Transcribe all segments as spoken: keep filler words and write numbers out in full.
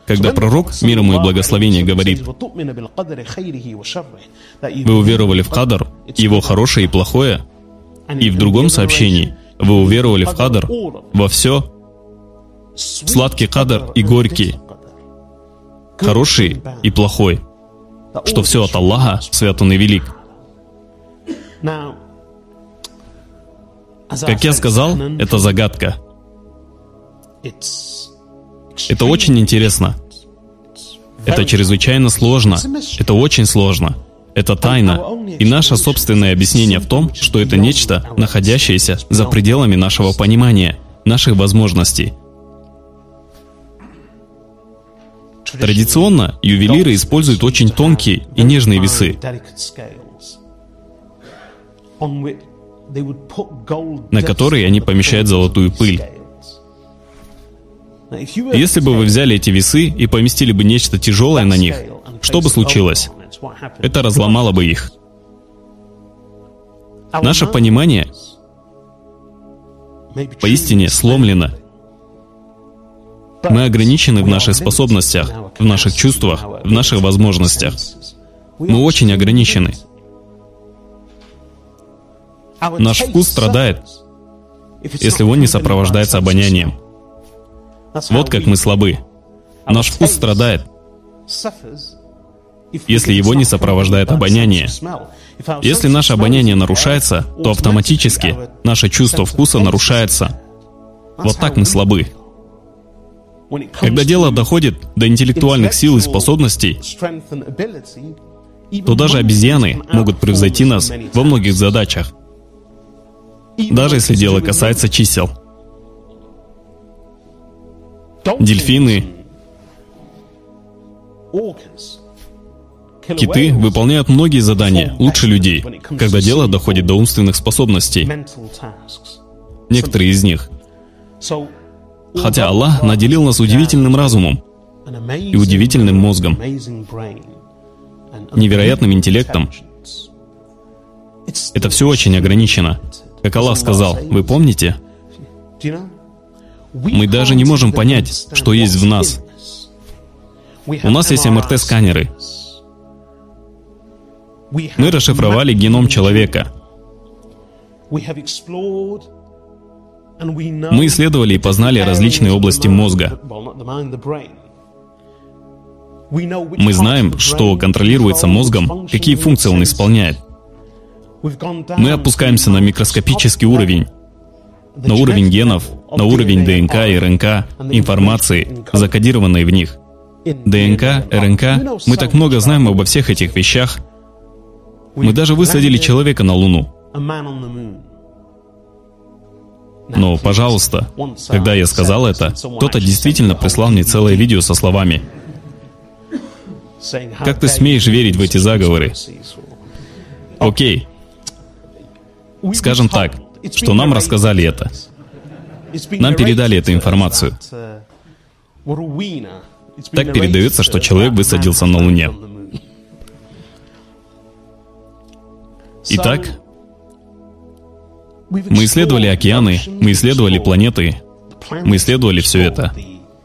Когда пророк, мир ему и благословение, говорит: «Вы уверовали в кадр, его хорошее и плохое», и в другом сообщении: «Вы уверовали в кадр, во все, сладкий кадр и горький, хороший и плохой, что все от Аллаха, свят Он и велик». Как я сказал, это загадка. Это очень интересно. Это чрезвычайно сложно. Это очень сложно. Это тайна. И наше собственное объяснение в том, что это нечто, находящееся за пределами нашего понимания, наших возможностей. Традиционно ювелиры используют очень тонкие и нежные весы, на которые они помещают золотую пыль. Если бы вы взяли эти весы и поместили бы нечто тяжелое на них, что бы случилось? Это разломало бы их. Наше понимание поистине сломлено. Мы ограничены в наших способностях, в наших чувствах, в наших возможностях. Мы очень ограничены. Наш вкус страдает, если он не сопровождается обонянием. Вот как мы слабы. Наш вкус страдает, если его не сопровождает обоняние. Если наше обоняние нарушается, то автоматически наше чувство вкуса нарушается. Вот так мы слабы. Когда дело доходит до интеллектуальных сил и способностей, то даже обезьяны могут превзойти нас во многих задачах, даже если дело касается чисел. Дельфины, киты выполняют многие задания лучше людей, когда дело доходит до умственных способностей. Некоторые из них. Хотя Аллах наделил нас удивительным разумом и удивительным мозгом, невероятным интеллектом, это все очень ограничено. Как Аллах сказал, вы помните? Мы даже не можем понять, что есть в нас. У нас есть эм эр тэ-сканеры. Мы расшифровали геном человека. Мы исследовали и познали различные области мозга. Мы знаем, что контролируется мозгом, какие функции он исполняет. Мы опускаемся на микроскопический уровень, на уровень генов, на уровень дэ эн ка и эр эн ка, информации, закодированной в них. дэ эн ка, эр эн ка, мы так много знаем обо всех этих вещах. Мы даже высадили человека на Луну. Но, пожалуйста, когда я сказал это, кто-то действительно прислал мне целое видео со словами: «Как ты смеешь верить в эти заговоры?» Окей. Скажем так, что нам рассказали это. Нам передали эту информацию. Так передается, что человек высадился на Луне. Итак, мы исследовали океаны, мы исследовали планеты, мы исследовали все это.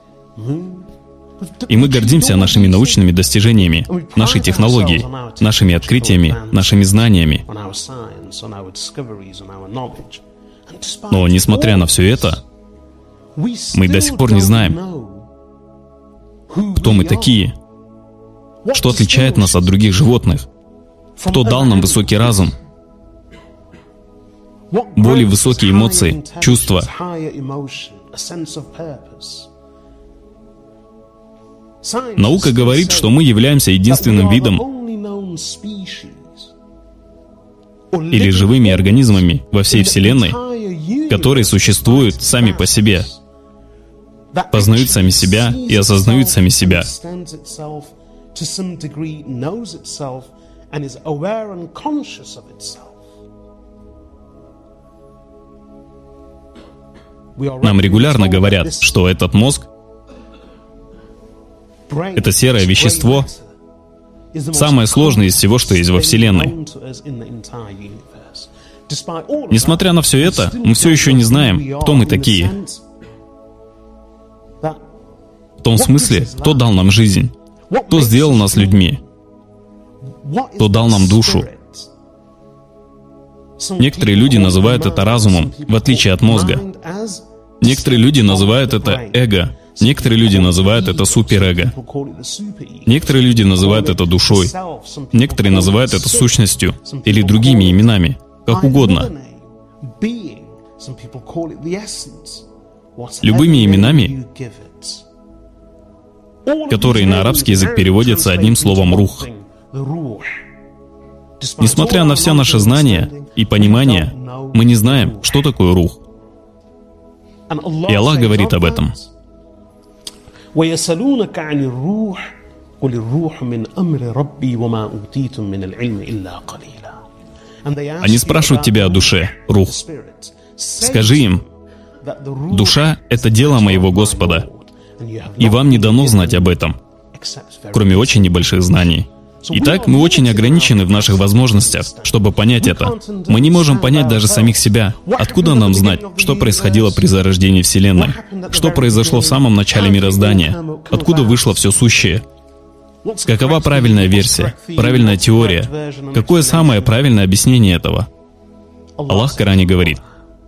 И мы гордимся нашими научными достижениями, нашей технологией, нашими открытиями, нашими знаниями. Но, несмотря на все это, мы до сих пор не знаем, кто мы такие, что отличает нас от других животных, кто дал нам высокий разум, более высокие эмоции, чувства. Наука говорит, что мы являемся единственным видом или живыми организмами во всей Вселенной, которые существуют сами по себе, познают сами себя и осознают сами себя. Нам регулярно говорят, что этот мозг — это серое вещество, самое сложное из всего, что есть во Вселенной. Несмотря на все это, мы все еще не знаем, кто мы такие. В том смысле, кто дал нам жизнь, кто сделал нас людьми, кто дал нам душу. Некоторые люди называют это разумом, в отличие от мозга. Некоторые люди называют это эго. Некоторые люди называют это суперэго. Некоторые люди называют это душой. Некоторые называют это сущностью или другими именами, как угодно. Любыми именами, которые на арабский язык переводятся одним словом «рух». Несмотря на все наши знания и понимание, мы не знаем, что такое рух. И Аллах говорит об этом. Они спрашивают тебя о душе, рух. Скажи им, душа — это дело моего Господа, и вам не дано знать об этом, кроме очень небольших знаний. Итак, мы очень ограничены в наших возможностях, чтобы понять это. Мы не можем понять даже самих себя. Откуда нам знать, что происходило при зарождении Вселенной? Что произошло в самом начале мироздания? Откуда вышло все сущее? Какова правильная версия? Правильная теория? Какое самое правильное объяснение этого? Аллах в Коране говорит: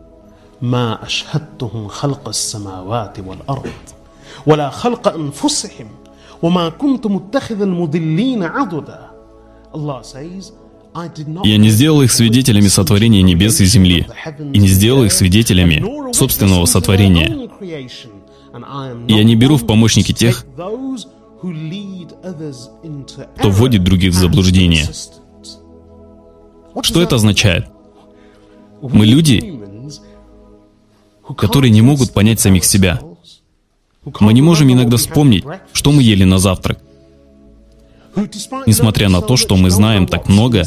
«Я не сделал их свидетелями сотворения небес и земли, и не сделал их свидетелями собственного сотворения. И я не беру в помощники тех, кто вводит других в заблуждение». Что это означает? Мы люди, которые не могут понять самих себя. Мы не можем иногда вспомнить, что мы ели на завтрак. Несмотря на то, что мы знаем так много,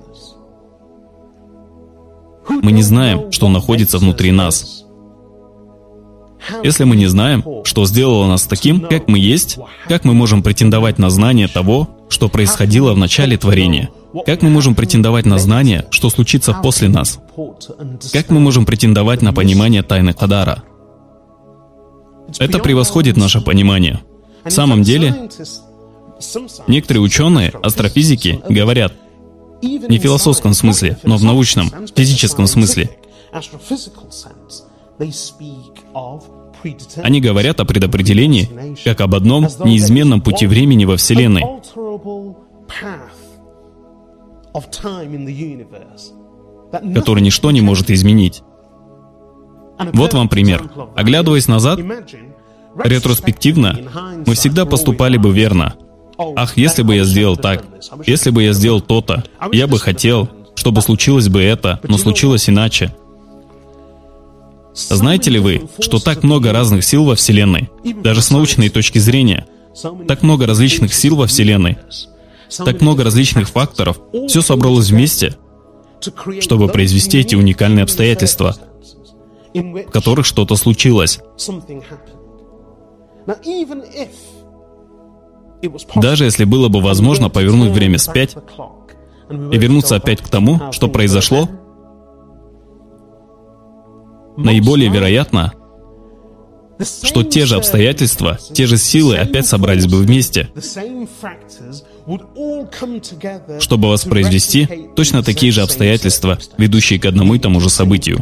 мы не знаем, что находится внутри нас. Если мы не знаем, что сделало нас таким, как мы есть, как мы можем претендовать на знание того, что происходило в начале творения? Как мы можем претендовать на знание, что случится после нас? Как мы можем претендовать на понимание тайны Кадара? Это превосходит наше понимание. В самом деле, некоторые ученые, астрофизики, говорят, не в философском смысле, но в научном, физическом смысле. Они говорят о предопределении как об одном неизменном пути времени во Вселенной, который ничто не может изменить. Вот вам пример. Оглядываясь назад, ретроспективно, мы всегда поступали бы верно. Ах, если бы я сделал так, если бы я сделал то-то, я бы хотел, чтобы случилось бы это, но случилось иначе. Знаете ли вы, что так много разных сил во Вселенной, даже с научной точки зрения, так много различных сил во Вселенной, так много различных факторов, все собралось вместе, чтобы произвести эти уникальные обстоятельства, в которых что-то случилось. Даже если было бы возможно повернуть время вспять и вернуться опять к тому, что произошло, наиболее вероятно, что те же обстоятельства, те же силы опять собрались бы вместе, чтобы воспроизвести точно такие же обстоятельства, ведущие к одному и тому же событию.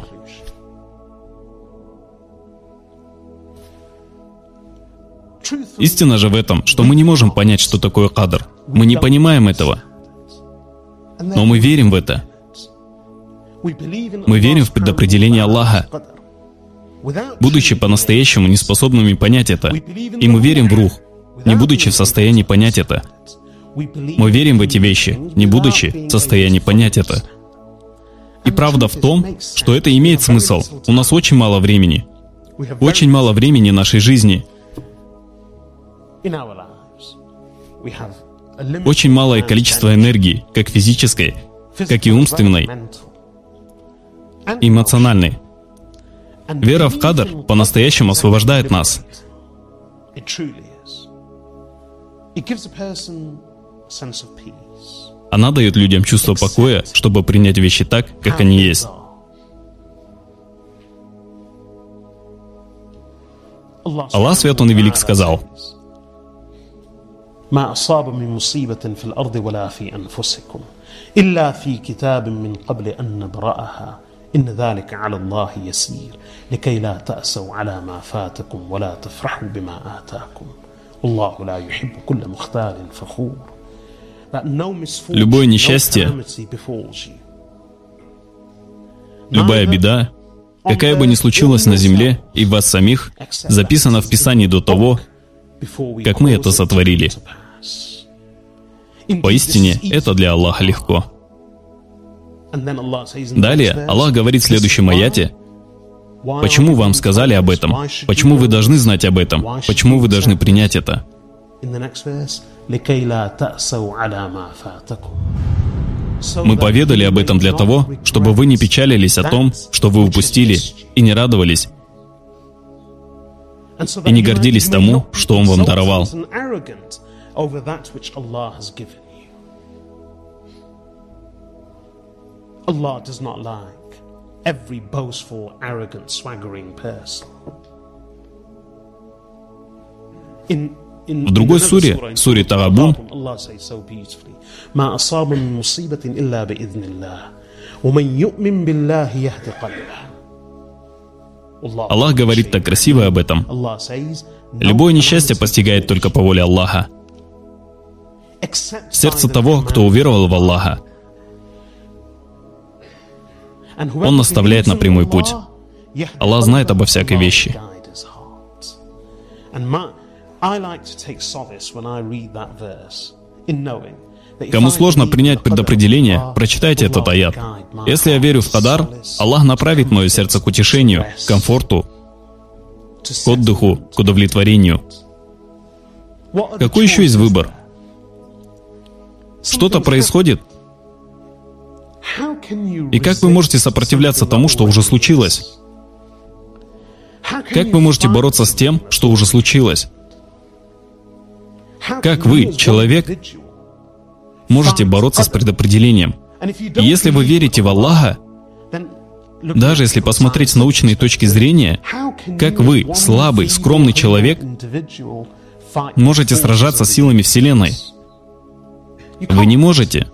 Истина же в этом, что мы не можем понять, что такое кадр. Мы не понимаем этого. Но мы верим в это. Мы верим в предопределение Аллаха, будучи по-настоящему неспособными понять это. И мы верим в рух, не будучи в состоянии понять это. Мы верим в эти вещи, не будучи в состоянии понять это. И правда в том, что это имеет смысл. У нас очень мало времени. Очень мало времени нашей жизни. Очень малое количество энергии, как физической, как и умственной, и эмоциональной. Вера в кадр по-настоящему освобождает нас. Она дает людям чувство покоя, чтобы принять вещи так, как они есть. Аллах, свят Он и велик, сказал: ما أصاب من مصيبة في الأرض ولا في أنفسكم إلا في كتاب من قبل أن نبرأها إن ذلك على الله يسير لكي لا تأسوا على ما فاتكم ولا تفرحوا بما آتاكم والله لا يحب كل مختال فخور. Любое несчастье, любая беда, какая бы ни случилась на земле и в вас самих, записана в Писании до того, как мы это сотворили. Поистине, это для Аллаха легко. Далее Аллах говорит в следующем аяте: почему вам сказали об этом? Почему вы должны знать об этом? Почему вы должны принять это? Мы поведали об этом для того, чтобы вы не печалились о том, что вы упустили, и не радовались, и не гордились тому, что Он вам даровал. Allah does not like every boastful, arrogant, swaggering person. In В другой суре, суре Тагабун, Allah says so beautifully, ما أصاب من مصيبة إلا بإذن الله ومن يؤمن بالله يهدي قلبه. Аллах говорит так красиво об этом. Любое несчастье постигает только по воле Аллаха. Сердце того, кто уверовал в Аллаха, Он наставляет на прямой путь. Аллах знает обо всякой вещи. Кому сложно принять предопределение, прочитайте этот аят. Если я верю в Кадар, Аллах направит мое сердце к утешению, к комфорту, к отдыху, к удовлетворению. Какой еще есть выбор? Что-то происходит, и как вы можете сопротивляться тому, что уже случилось? Как вы можете бороться с тем, что уже случилось? Как вы, человек, можете бороться с предопределением? И если вы верите в Аллаха, даже если посмотреть с научной точки зрения, как вы, слабый, скромный человек, можете сражаться с силами Вселенной? Вы не можете.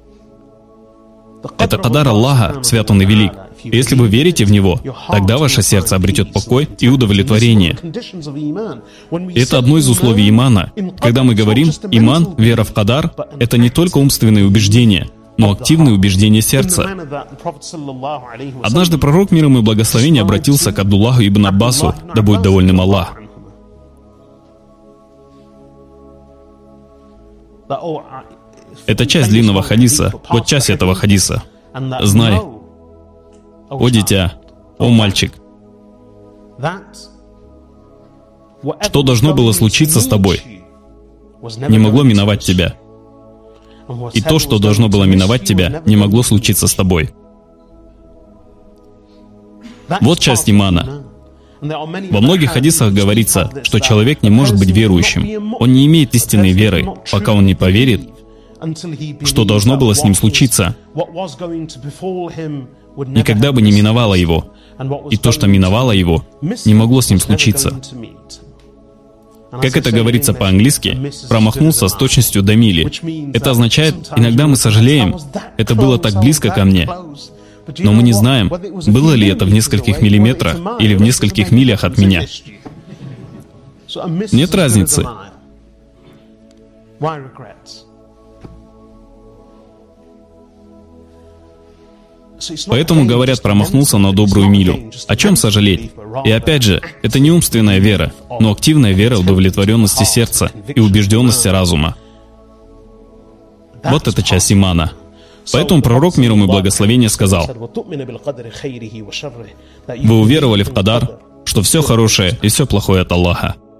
Это Кадар Аллаха, свят Он и велик. И если вы верите в Него, тогда ваше сердце обретет покой и удовлетворение. Это одно из условий имана. Когда мы говорим «иман», вера в Кадар, это не только умственные убеждения, но активные убеждения сердца. Однажды пророк, мир ему и благословение, обратился к Абдуллаху ибн Аббасу, да будет довольным Аллах. Это часть длинного хадиса. Вот часть этого хадиса. Знай, о дитя, о мальчик, что должно было случиться с тобой, не могло миновать тебя. И то, что должно было миновать тебя, не могло случиться с тобой. Вот часть имана. Во многих хадисах говорится, что человек не может быть верующим. Он не имеет истинной веры, пока он не поверит, что должно было с ним случиться, никогда бы не миновало его. И то, что миновало его, не могло с ним случиться. Как это говорится по-английски, промахнулся с точностью до мили. Это означает, иногда мы сожалеем, это было так близко ко мне. Но мы не знаем, было ли это в нескольких миллиметрах или в нескольких милях от меня. Нет разницы. Поэтому, говорят, промахнулся на добрую милю. О чем сожалеть? И опять же, это не умственная вера, но активная вера удовлетворенности сердца и убежденности разума. Вот эта часть имана. Поэтому пророк, мир ему и благословение, сказал: «Вы уверовали в Кадар, что все хорошее и все плохое от Аллаха.